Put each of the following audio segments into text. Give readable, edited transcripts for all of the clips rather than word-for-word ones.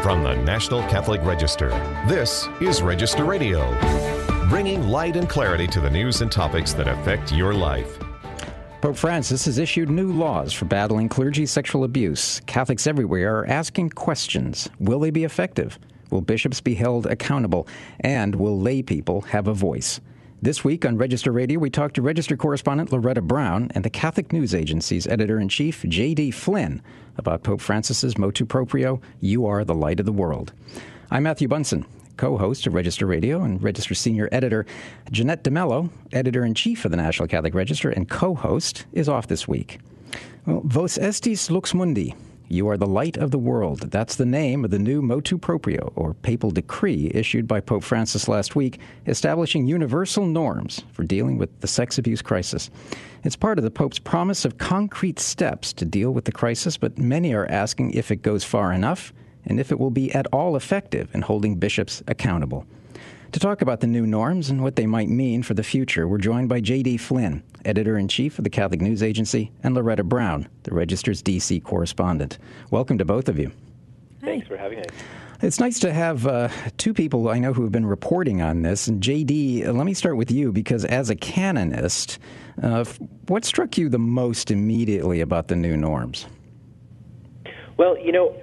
From the National Catholic Register, this is Register Radio, bringing light and clarity to the news and topics that affect your life. Pope Francis has issued new laws for battling clergy sexual abuse. Catholics everywhere are asking questions. Will they be effective? Will bishops be held accountable? And will lay people have a voice? This week on Register Radio, we talked to Register correspondent Loretta Brown and the Catholic News Agency's editor-in-chief, J.D. Flynn, about Pope Francis's motu proprio, You Are the Light of the World. I'm Matthew Bunson, co-host of Register Radio, and Register senior editor Jeanette DeMello, editor-in-chief of the National Catholic Register and co-host, is off this week. Well, Vos Estis Lux Mundi. You are the light of the world. That's the name of the new motu proprio, or papal decree, issued by Pope Francis last week, establishing universal norms for dealing with the sex abuse crisis. It's part of the Pope's promise of concrete steps to deal with the crisis, but many are asking if it goes far enough and if it will be at all effective in holding bishops accountable. To talk about the new norms and what they might mean for the future, we're joined by J.D. Flynn, editor-in-chief of the Catholic News Agency, and Loretta Brown, the Register's D.C. correspondent. Welcome to both of you. Thanks for having us. It's nice to have two people I know who have been reporting on this. And J.D., let me start with you, because as a canonist, what struck you the most immediately about the new norms? Well,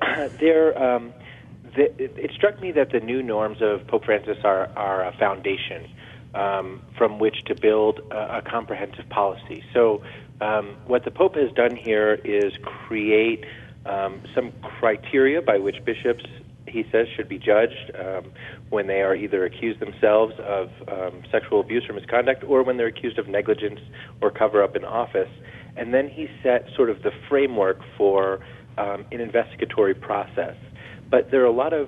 it struck me that the new norms of Pope Francis are a foundation from which to build a comprehensive policy. So what the Pope has done here is create some criteria by which bishops, he says, should be judged when they are either accused themselves of sexual abuse or misconduct, or when they're accused of negligence or cover-up in office. And then he set sort of the framework for an investigatory process. But there are a lot of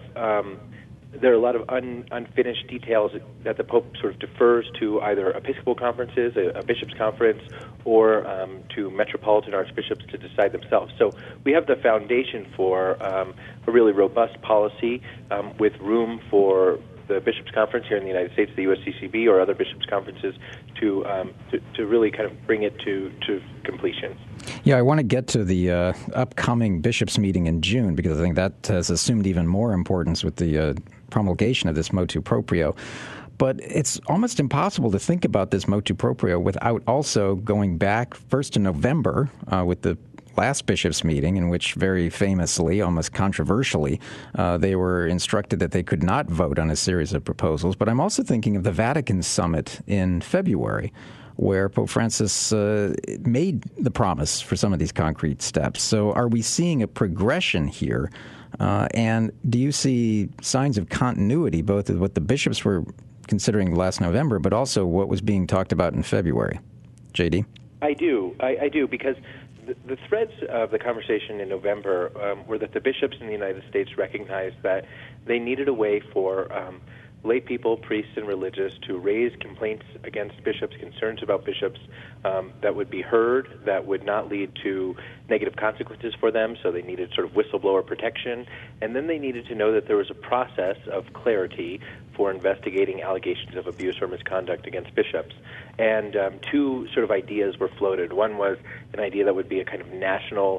unfinished details that the Pope sort of defers to either episcopal conferences, a bishops' conference, or to metropolitan archbishops to decide themselves. So we have the foundation for a really robust policy with room for the bishops' conference here in the United States, the USCCB, or other bishops' conferences to really kind of bring it to completion. Yeah, I want to get to the upcoming bishops' meeting in June, because I think that has assumed even more importance with the promulgation of this motu proprio. But it's almost impossible to think about this motu proprio without also going back first to November with the last bishops' meeting, in which very famously, almost controversially, they were instructed that they could not vote on a series of proposals. But I'm also thinking of the Vatican summit in February, where Pope Francis made the promise for some of these concrete steps. So are we seeing a progression here? And do you see signs of continuity, both of what the bishops were considering last November, but also what was being talked about in February? J.D.? I do, because the threads of the conversation in November were that the bishops in the United States recognized that they needed a way for lay people, priests, and religious to raise complaints against bishops, concerns about bishops that would be heard, that would not lead to negative consequences for them, so they needed sort of whistleblower protection. And then they needed to know that there was a process of clarity for investigating allegations of abuse or misconduct against bishops. And two sort of ideas were floated. One was an idea that would be a kind of national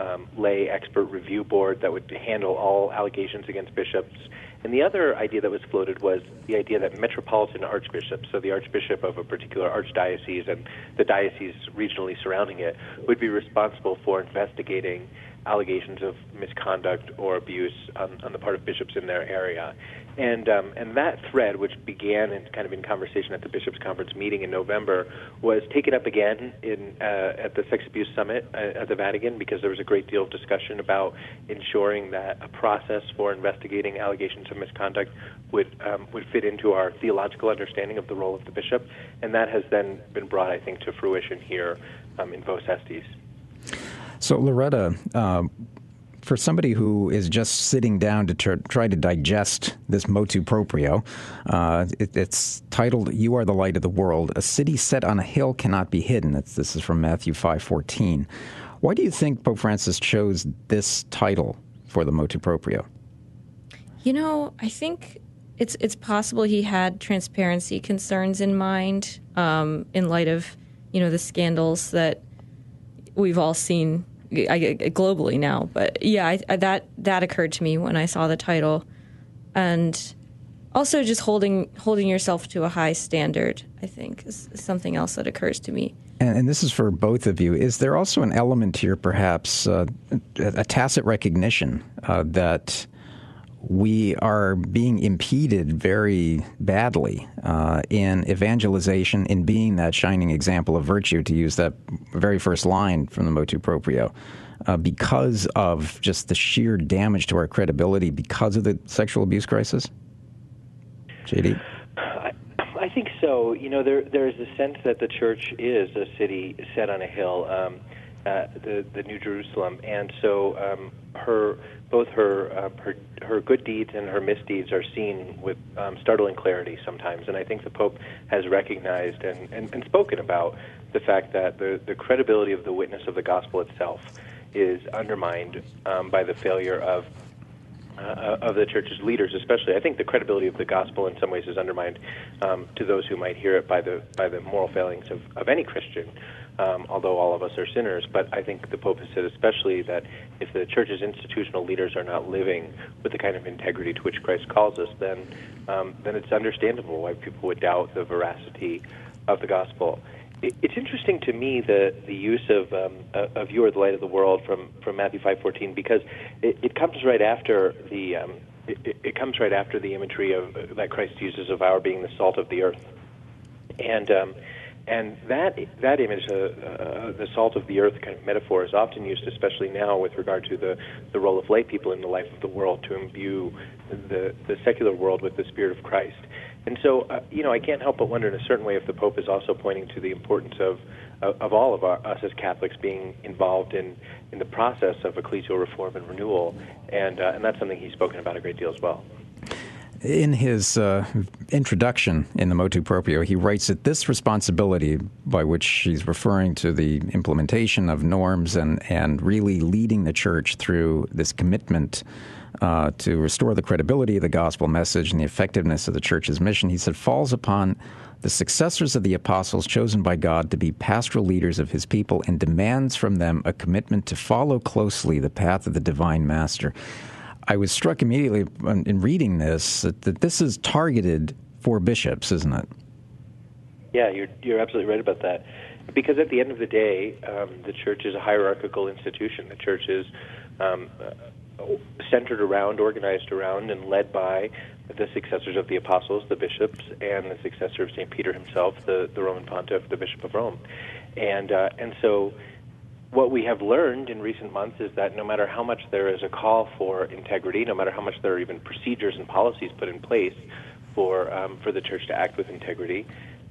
lay expert review board that would handle all allegations against bishops. And the other idea that was floated was the idea that metropolitan archbishops, so the archbishop of a particular archdiocese and the diocese regionally surrounding it, would be responsible for investigating allegations of misconduct or abuse on the part of bishops in their area. And that thread, which began in conversation at the Bishops' Conference meeting in November, was taken up again at the Sex Abuse Summit at the Vatican, because there was a great deal of discussion about ensuring that a process for investigating allegations of misconduct would fit into our theological understanding of the role of the bishop. And that has then been brought, I think, to fruition here in Vos Estis. So, Loretta, for somebody who is just sitting down to try to digest this motu proprio, it's titled, You Are the Light of the World. A city set on a hill cannot be hidden. This is from Matthew 5:14. Why do you think Pope Francis chose this title for the motu proprio? I think it's possible he had transparency concerns in mind in light of, the scandals that we've all seen globally now. But yeah, that occurred to me when I saw the title, and also just holding yourself to a high standard, I think, is something else that occurs to me. And this is for both of you. Is there also an element here, perhaps, a tacit recognition that we are being impeded very badly in evangelization, in being that shining example of virtue, to use that very first line from the motu proprio, because of just the sheer damage to our credibility because of the sexual abuse crisis? JD? I think so. There is a sense that the church is a city set on a hill, the New Jerusalem, and so both her good deeds and her misdeeds are seen with startling clarity sometimes. And I think the Pope has recognized and spoken about the fact that the credibility of the witness of the gospel itself is undermined by the failure of the church's leaders, especially. I think the credibility of the gospel in some ways is undermined to those who might hear it by the moral failings of any Christian, although all of us are sinners. But I think the Pope has said especially that if the church's institutional leaders are not living with the kind of integrity to which Christ calls us, then it's understandable why people would doubt the veracity of the gospel. It's interesting to me the use of "You are the light of the world" from Matthew 5:14, because it comes right after the imagery of that Christ uses of our being the salt of the earth, and that image, the salt of the earth kind of metaphor, is often used, especially now with regard to the role of lay people in the life of the world, to imbue the secular world with the Spirit of Christ. And so, I can't help but wonder in a certain way if the Pope is also pointing to the importance of all of us as Catholics being involved in the process of ecclesial reform and renewal, and that's something he's spoken about a great deal as well. In his introduction in the motu proprio, he writes that this responsibility, by which he's referring to the implementation of norms and really leading the church through this commitment to restore the credibility of the gospel message and the effectiveness of the church's mission, he said, falls upon the successors of the apostles chosen by God to be pastoral leaders of his people, and demands from them a commitment to follow closely the path of the divine master. I was struck immediately in reading this that this is targeted for bishops, isn't it? Yeah, you're absolutely right about that. Because at the end of the day, the church is a hierarchical institution. The church is centered around, organized around, and led by the successors of the apostles, the bishops, and the successor of St. Peter himself, the Roman pontiff, the Bishop of Rome. And so what we have learned in recent months is that no matter how much there is a call for integrity, no matter how much there are even procedures and policies put in place for the church to act with integrity,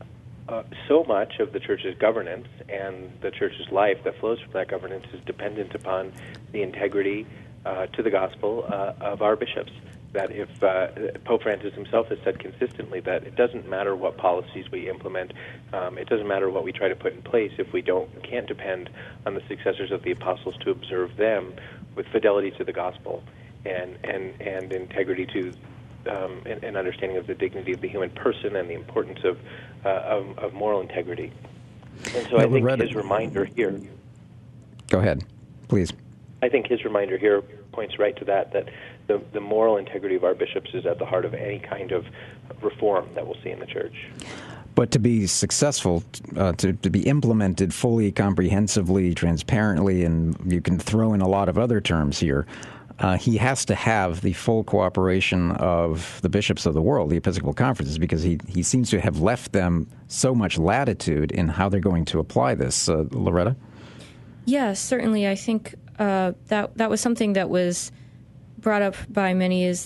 so much of the church's governance and the church's life that flows from that governance is dependent upon the integrity to the gospel of our bishops. That if Pope Francis himself has said consistently that it doesn't matter what policies we implement, it doesn't matter what we try to put in place if we can't depend on the successors of the apostles to observe them with fidelity to the gospel and integrity to an understanding of the dignity of the human person and the importance of moral integrity. And so I think his reminder here... Go ahead, please. I think his reminder here points right to that the moral integrity of our bishops is at the heart of any kind of reform that we'll see in the church. But to be successful, to be implemented fully, comprehensively, transparently, and you can throw in a lot of other terms here, he has to have the full cooperation of the bishops of the world, the Episcopal conferences, because he seems to have left them so much latitude in how they're going to apply this. Loretta? Yeah, certainly. I think that was something that was brought up by many, is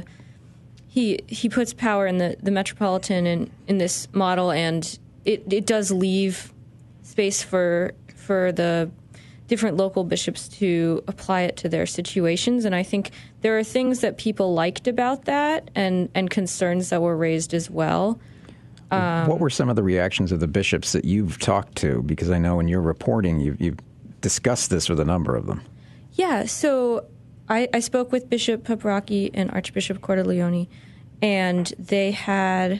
he puts power in the metropolitan in this model, and it does leave space for the different local bishops to apply it to their situations. And I think there are things that people liked about that and concerns that were raised as well. What were some of the reactions of the bishops that you've talked to? Because I know in your reporting you've discussed this with a number of them. Yeah, so I spoke with Bishop Paprocki and Archbishop Cordileone, and they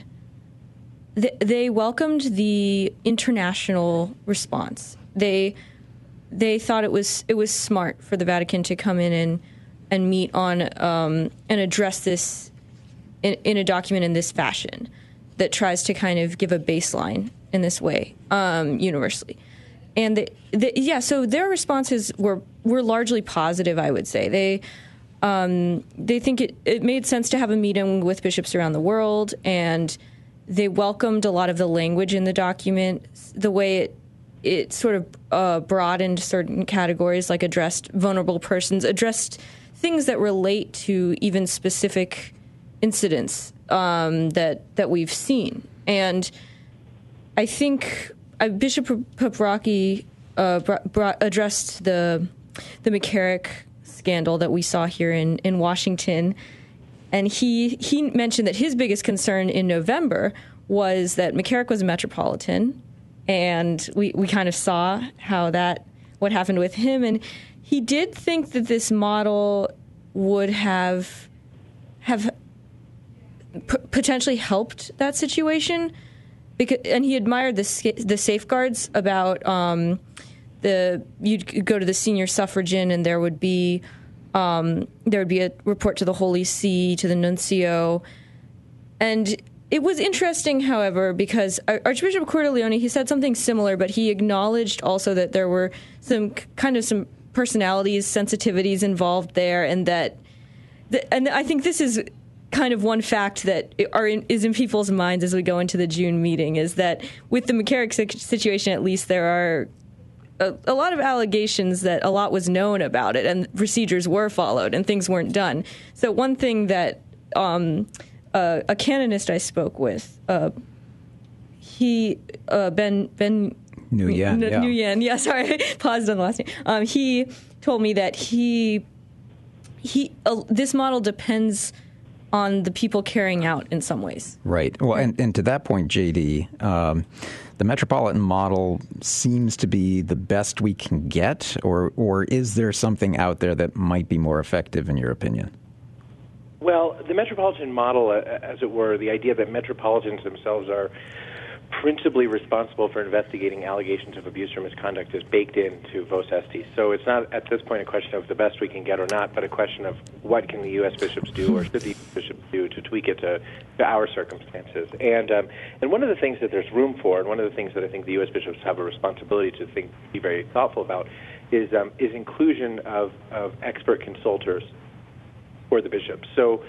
welcomed the international response. They they thought it was smart for the Vatican to come in and meet on and address this in a document in this fashion that tries to kind of give a baseline in this way universally. And so their responses were largely positive, I would say. They think it made sense to have a meeting with bishops around the world, and they welcomed a lot of the language in the document, the way it sort of broadened certain categories, like addressed vulnerable persons, addressed things that relate to even specific incidents that we've seen. And I think Bishop Paprocki addressed the McCarrick scandal that we saw here in Washington, and he mentioned that his biggest concern in November was that McCarrick was a metropolitan, and we kind of saw what happened with him, and he did think that this model would have potentially helped that situation. And he admired the safeguards about you'd go to the senior suffragan, and there would be a report to the Holy See, to the nuncio. And it was interesting, however, because Archbishop Cordileone, he said something similar, but he acknowledged also that there were some personalities, sensitivities involved there, and and I think this is kind of one fact that is in people's minds as we go into the June meeting, is that with the McCarrick situation, at least, there are a lot of allegations that a lot was known about it and procedures were followed and things weren't done. So one thing that a canonist I spoke with, Ben Nguyen, yeah, sorry, I paused on the last name. He told me that this model depends on the people carrying out in some ways. Right. Well, and to that point, J.D., the metropolitan model seems to be the best we can get, or is there something out there that might be more effective, in your opinion? Well, the metropolitan model, as it were, the idea that metropolitans themselves are principally responsible for investigating allegations of abuse or misconduct is baked into Vos Estis. So it's not at this point a question of the best we can get or not, but a question of what can the U.S. bishops do or should the bishops do to tweak it to our circumstances. And one of the things that there's room for, and one of the things that I think the U.S. bishops have a responsibility to be very thoughtful about, is inclusion of expert consultors for the bishops. So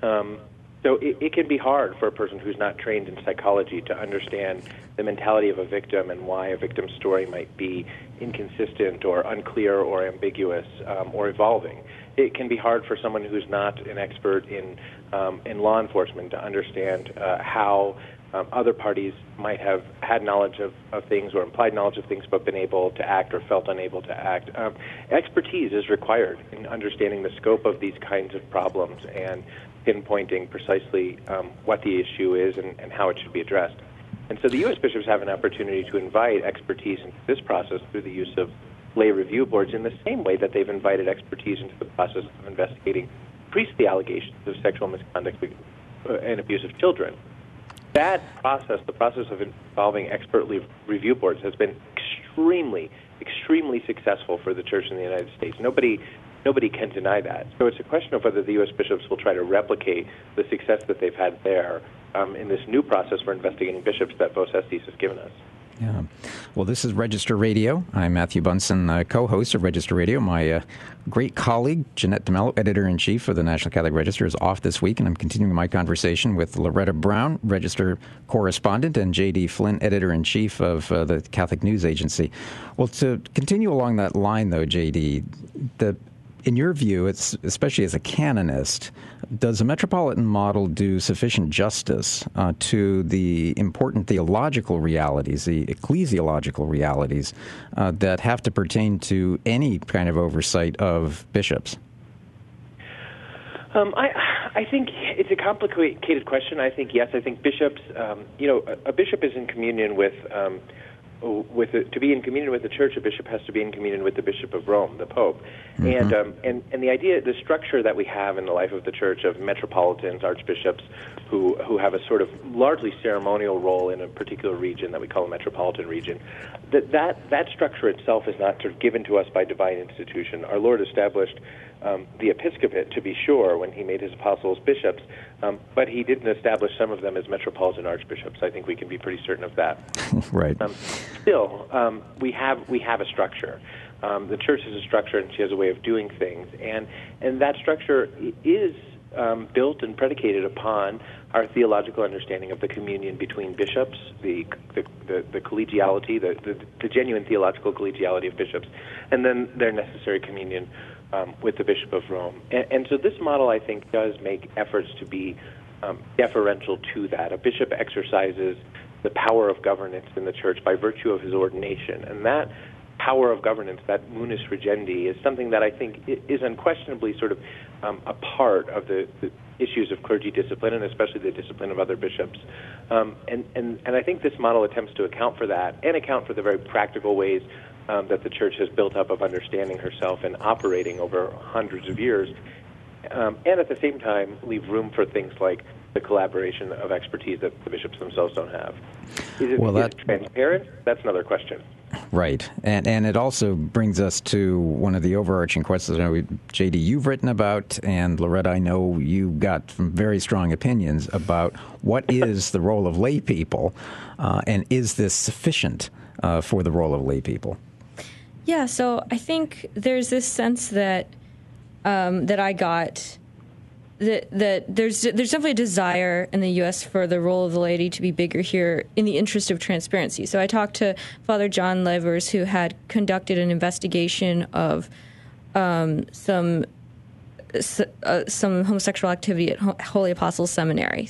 it can be hard for a person who's not trained in psychology to understand the mentality of a victim and why a victim's story might be inconsistent or unclear or ambiguous or evolving. It can be hard for someone who's not an expert in law enforcement to understand how other parties might have had knowledge of things or implied knowledge of things but been able to act or felt unable to act. Expertise is required in understanding the scope of these kinds of problems and pinpointing precisely what the issue is and how it should be addressed. And so the U.S. bishops have an opportunity to invite expertise into this process through the use of lay review boards in the same way that they've invited expertise into the process of investigating priestly allegations of sexual misconduct and abuse of children. That process, the process of involving expert review boards, has been extremely, extremely successful for the Church in the United States. Nobody can deny that. So it's a question of whether the U.S. bishops will try to replicate the success that they've had there in this new process for investigating bishops that Vos Estis has given us. Yeah. Well, this is Register Radio. I'm Matthew Bunson, co-host of Register Radio. My great colleague, Jeanette DeMello, editor-in-chief of the National Catholic Register, is off this week, and I'm continuing my conversation with Loretta Brown, Register correspondent, and J.D. Flynn, editor-in-chief of the Catholic News Agency. Well, to continue along that line, though, J.D., in your view, it's especially as a canonist, does a metropolitan model do sufficient justice to the important theological realities, the ecclesiological realities that have to pertain to any kind of oversight of bishops? I think it's a complicated question. I think, yes, I think bishops, a bishop is in communion to be in communion with the Church, a bishop has to be in communion with the Bishop of Rome, the Pope. And the idea, the structure that we have in the life of the church of metropolitans, archbishops, who have a sort of largely ceremonial role in a particular region that we call a metropolitan region, that structure itself is not sort of given to us by divine institution. Our Lord established the episcopate, to be sure, when he made his apostles bishops, but he didn't establish some of them as metropolitan archbishops. I think we can be pretty certain of that. Right. Still, we have a structure. The church has a structure, and she has a way of doing things, and that structure is built and predicated upon our theological understanding of the communion between bishops, the collegiality, the genuine theological collegiality of bishops, and then their necessary communion with the Bishop of Rome. And so this model, I think, does make efforts to be deferential to that. A bishop exercises the power of governance in the church by virtue of his ordination, and that power of governance, that munus regendi, is something that I think is unquestionably sort of a part of the issues of clergy discipline, and especially the discipline of other bishops. And I think this model attempts to account for that and account for the very practical ways that the church has built up of understanding herself and operating over hundreds of years, and at the same time leave room for things like the collaboration of expertise that the bishops themselves don't have. Is it transparent? That's another question. Right. And it also brings us to one of the overarching questions I know, J.D., you've written about, and Loretta, I know you got some very strong opinions about what is the role of lay people, and is this sufficient for the role of lay people? Yeah, so I think there's this sense that I got that there's definitely a desire in the U.S. for the role of the laity to be bigger here in the interest of transparency. So I talked to Father John Levers, who had conducted an investigation of some homosexual activity at Holy Apostles Seminary.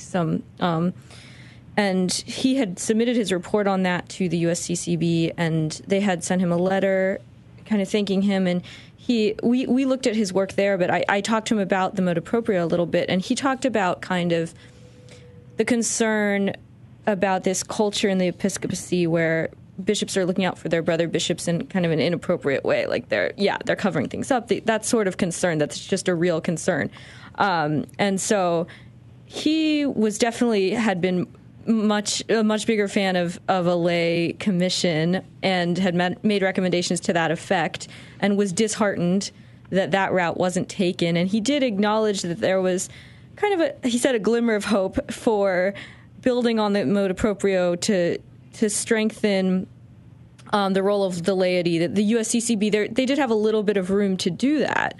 And he had submitted his report on that to the USCCB, and they had sent him a letter kind of thanking him, and we looked at his work there, but I talked to him about the motu proprio a little bit, and he talked about kind of the concern about this culture in the episcopacy where bishops are looking out for their brother bishops in kind of an inappropriate way, like they're covering things up. That sort of concern, that's just a real concern. And so he was had been a much bigger fan of a lay commission and had made recommendations to that effect, and was disheartened that route wasn't taken. And he did acknowledge that there was kind of a glimmer of hope for building on the motu proprio to strengthen the role of the laity. That the USCCB, they did have a little bit of room to do that.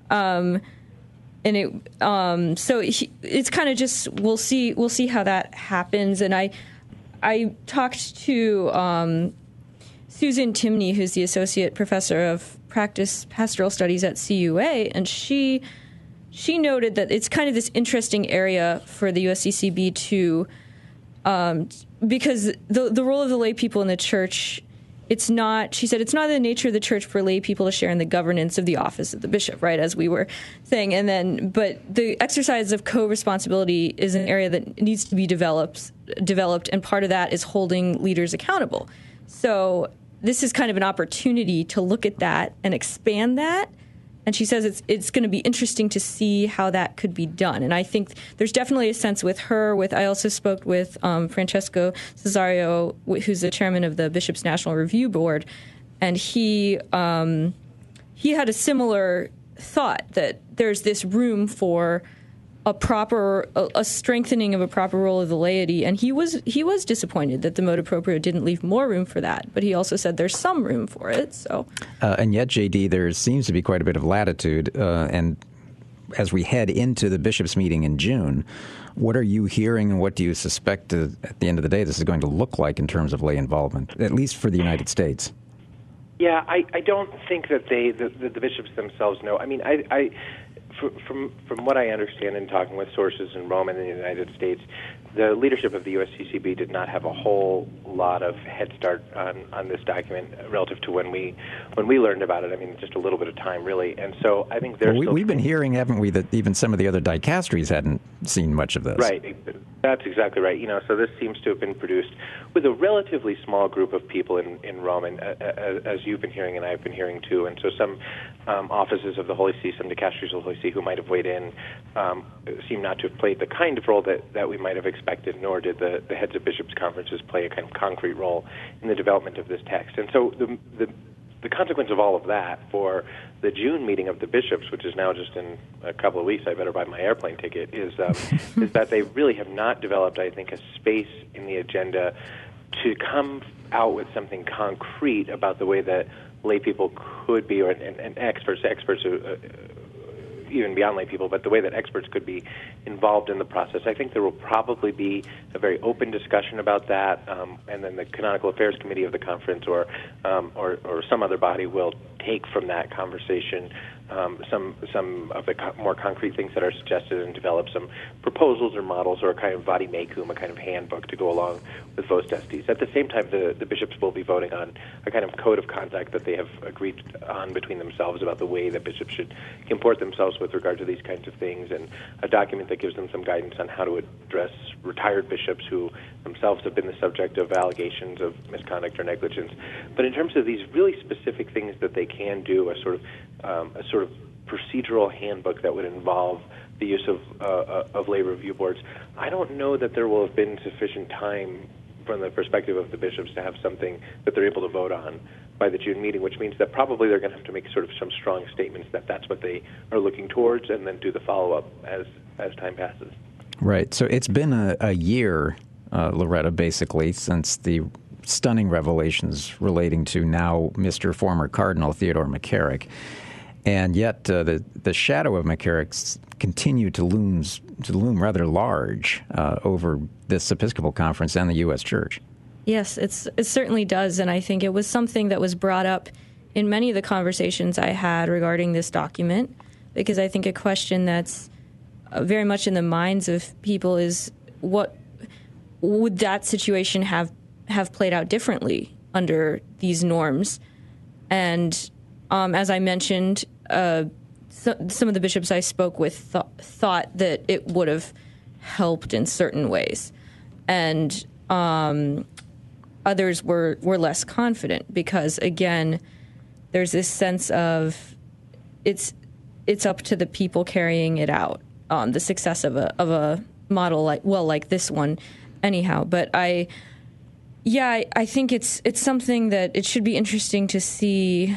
And it's kind of just we'll see how that happens. And I talked to Susan Timney, who's the associate professor of practice pastoral studies at CUA, and she noted that it's kind of this interesting area for the USCCB to because the role of the lay people in the church. She said, it's not in the nature of the church for lay people to share in the governance of the office of the bishop, right, as we were saying. But the exercise of co-responsibility is an area that needs to be developed, and part of that is holding leaders accountable. So this is kind of an opportunity to look at that and expand that. And she says it's going to be interesting to see how that could be done. And I think there's definitely a sense with her. I also spoke with Francesco Cesario, who's the chairman of the Bishops' National Review Board, and he had a similar thought that there's this room for a strengthening of a proper role of the laity, and he was disappointed that the motu proprio didn't leave more room for that, but he also said there's some room for it. So, and yet, JD, there seems to be quite a bit of latitude, and as we head into the bishops' meeting in June, what are you hearing, and what do you suspect at the end of the day this is going to look like in terms of lay involvement, at least for the United States? Yeah, I don't think that the bishops themselves know. I mean, From what I understand in talking with sources in Rome and in the United States, the leadership of the USCCB did not have a whole lot of head start on this document relative to when we learned about it. I mean, just a little bit of time, really. And so I think we've been hearing, haven't we, that even some of the other dicasteries hadn't seen much of this. Right. That's exactly right. So this seems to have been produced with a relatively small group of people in Rome, and as you've been hearing and I've been hearing too. And so some offices of the Holy See, some dicasteries of the Holy See who might have weighed in, seem not to have played the kind of role that we might have expected, nor did the heads of bishops' conferences play a kind of concrete role in the development of this text. And so the consequence of all of that for the June meeting of the bishops, which is now just in a couple of weeks, I better buy my airplane ticket, is that they really have not developed, I think, a space in the agenda to come out with something concrete about the way that lay people could be, and experts even beyond lay people, but the way that experts could be involved in the process. I think there will probably be a very open discussion about that, and then the Canonical Affairs Committee of the conference or some other body will take from that conversation some of the more concrete things that are suggested and develop some proposals or models or a kind of vademecum, a kind of handbook to go along with Vos Estis. At the same time, the bishops will be voting on a kind of code of conduct that they have agreed on between themselves about the way that bishops should comport themselves with regard to these kinds of things, and a document that gives them some guidance on how to address retired bishops who themselves have been the subject of allegations of misconduct or negligence. But in terms of these really specific things that they can do, a sort of procedural handbook that would involve the use of lay review boards, I don't know that there will have been sufficient time from the perspective of the bishops to have something that they're able to vote on by the June meeting, which means that probably they're going to have to make sort of some strong statements that that's what they are looking towards, and then do the follow-up as time passes. Right. So it's been a year, Loretta, basically, since the stunning revelations relating to now Mr. Former Cardinal Theodore McCarrick. And yet the shadow of McCarrick's continued to loom rather large over this Episcopal Conference and the U.S. Church. Yes, it certainly does, and I think it was something that was brought up in many of the conversations I had regarding this document, because I think a question that's very much in the minds of people is, what would that situation have played out differently under these norms? And as I mentioned, some of the bishops I spoke with thought that it would have helped in certain ways, and others were less confident because, again, there's this sense of it's up to the people carrying it out, the success of a model like this one, anyhow. But I think it's something that it should be interesting to see.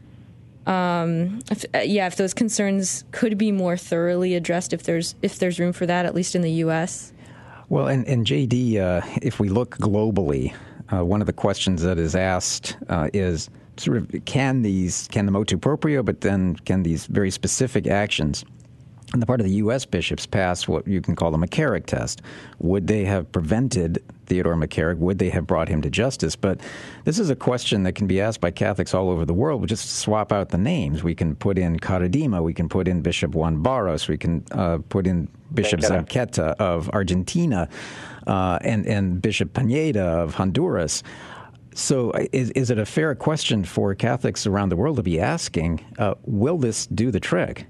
If those concerns could be more thoroughly addressed, if there's room for that, at least in the U.S. Well, and JD, if we look globally, one of the questions that is asked is sort of can the motu proprio, but then can these very specific actions on the part of the U.S. bishops pass what you can call the McCarrick test? Would they have prevented Theodore McCarrick? Would they have brought him to justice? But this is a question that can be asked by Catholics all over the world. We just swap out the names. We can put in Caradima. We can put in Bishop Juan Barros. We can put in Bishop Zanqueta of Argentina and Bishop Pineda of Honduras. So is it a fair question for Catholics around the world to be asking, will this do the trick?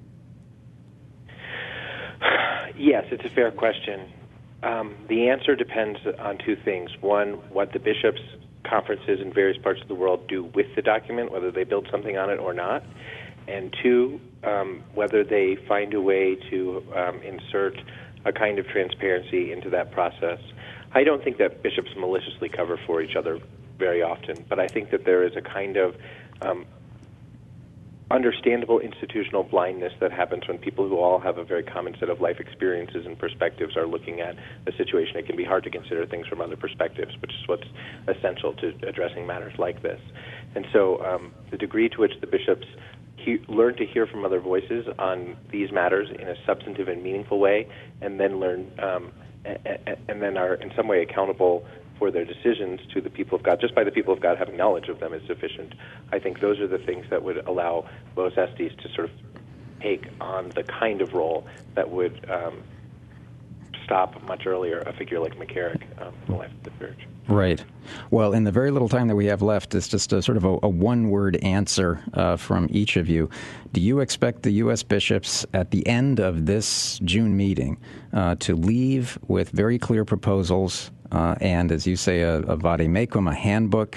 Yes, it's a fair question. The answer depends on two things. One, what the bishops' conferences in various parts of the world do with the document, whether they build something on it or not. And two, whether they find a way to insert a kind of transparency into that process. I don't think that bishops maliciously cover for each other very often, but I think that there is a kind of understandable institutional blindness that happens when people who all have a very common set of life experiences and perspectives are looking at a situation. It can be hard to consider things from other perspectives, which is what's essential to addressing matters like this. And so the degree to which the bishops learn to hear from other voices on these matters in a substantive and meaningful way, and then and then are in some way accountable for their decisions to the people of God, just by the people of God having knowledge of them is sufficient. I think those are the things that would allow Vos Estis to sort of take on the kind of role that would stop much earlier a figure like McCarrick in the life of the Church. Right. Well, in the very little time that we have left, it's just a sort of a one-word answer from each of you. Do you expect the U.S. bishops at the end of this June meeting to leave with very clear proposals and, as you say, a vademecum, a handbook?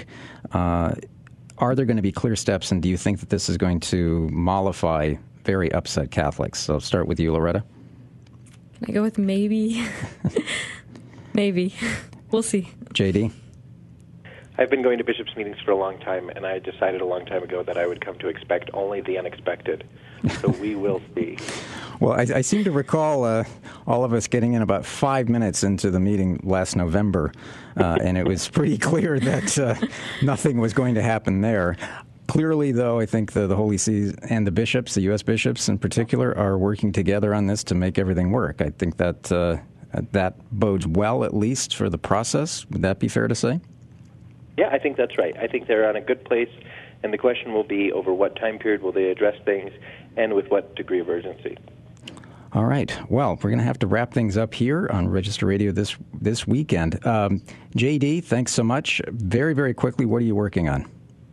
Are there going to be clear steps, and do you think that this is going to mollify very upset Catholics? So I'll start with you, Loretta. Can I go with maybe? Maybe. We'll see. J.D.? I've been going to bishops' meetings for a long time, and I decided a long time ago that I would come to expect only the unexpected. So we will see. Well, I seem to recall all of us getting in about 5 minutes into the meeting last November, and it was pretty clear that nothing was going to happen there. Clearly, though, I think the Holy See and the bishops, the U.S. bishops in particular, are working together on this to make everything work. I think that that bodes well, at least, for the process. Would that be fair to say? Yeah, I think that's right. I think they're on a good place, and the question will be over what time period will they address things and with what degree of urgency. All right. Well, we're going to have to wrap things up here on Register Radio this weekend. J.D., thanks so much. Very, very quickly, what are you working on?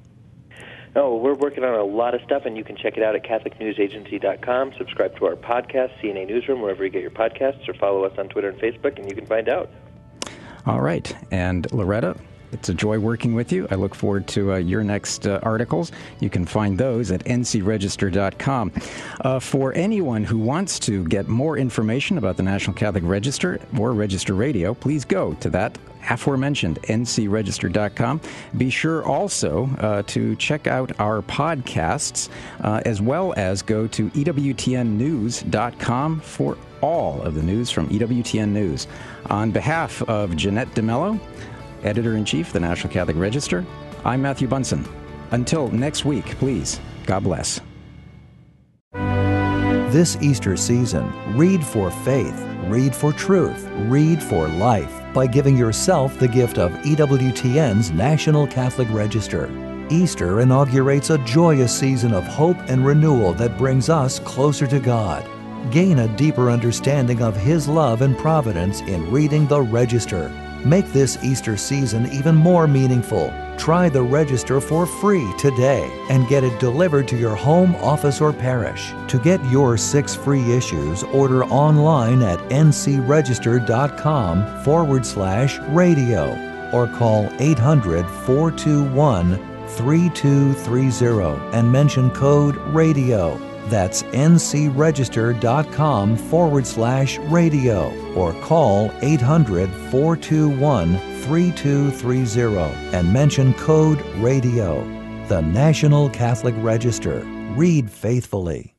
Oh, we're working on a lot of stuff, and you can check it out at CatholicNewsAgency.com. Subscribe to our podcast, CNA Newsroom, wherever you get your podcasts, or follow us on Twitter and Facebook, and you can find out. All right. And Loretta, it's a joy working with you. I look forward to your next articles. You can find those at ncregister.com. For anyone who wants to get more information about the National Catholic Register or Register Radio, please go to that aforementioned ncregister.com. Be sure also to check out our podcasts, as well as go to EWTNnews.com for all of the news from EWTN News. On behalf of Jeanette DeMello, Editor-in-Chief of the National Catholic Register, I'm Matthew Bunson. Until next week, please, God bless. This Easter season, read for faith, read for truth, read for life by giving yourself the gift of EWTN's National Catholic Register. Easter inaugurates a joyous season of hope and renewal that brings us closer to God. Gain a deeper understanding of His love and providence in reading the Register. Make this Easter season even more meaningful. Try the Register for free today and get it delivered to your home, office, or parish. To get your 6 free issues, order online at ncregister.com/radio or call 800-421-3230 and mention code RADIO. That's ncregister.com/radio or call 800-421-3230 and mention code RADIO. The National Catholic Register. Read faithfully.